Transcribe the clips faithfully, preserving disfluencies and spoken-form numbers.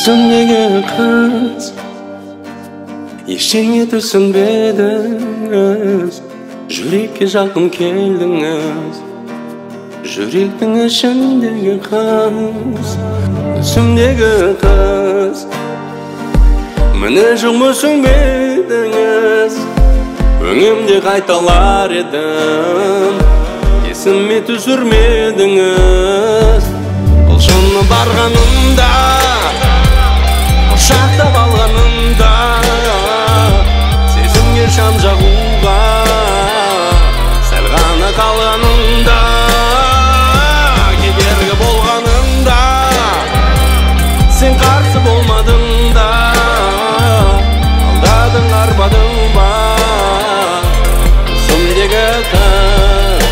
Yüzündeki kız eşeğe түсінбедіңіз Жүрекке жақын келдіңіз Жүректің ішіндегі қыз Түсімдегі қыз Міне жоқ мүсінбедіңіз Өңімде қайталар едім Есіме түсірмедіңіз Құлшыны барғанымда Құшақтап алғанымда Сезімге шам жағуға Сәл ғана қалғанымда Кедергі болғанымда Сен қарсы болмадың да Алдадың арбадың ба Түсімдегі қыз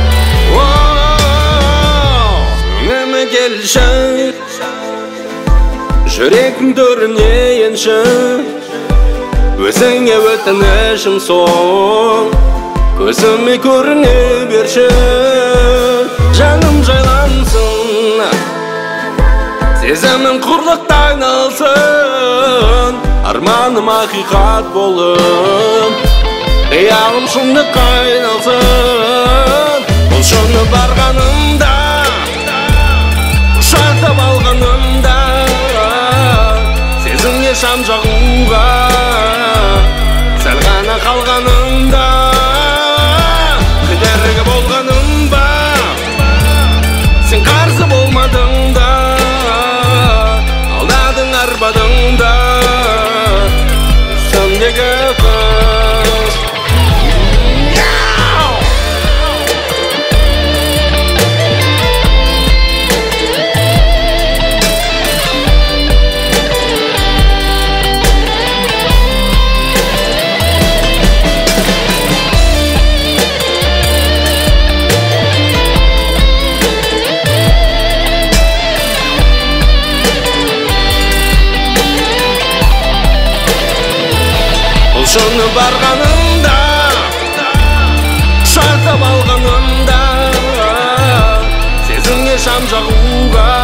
Өңіме келші Жүректің төріне енші Өзіңе өтінішім соң Көзіме көріне берші Жаным жайлансын Сезімім құрлықта айналсын Арманым ақиқат болып Қиялым шындыққа айналсын Құлшыны барғанымда Құшақтап алғанымда Сезімге шам жағуға Сәл ғана қалғанымда Кедергі болғаным ба Сен қарсы болмадың да Алдадың арбадың да Түсімдегі қыз Құлшыны барғанымда Құшақтап алғанымда Сезімге шам жағуға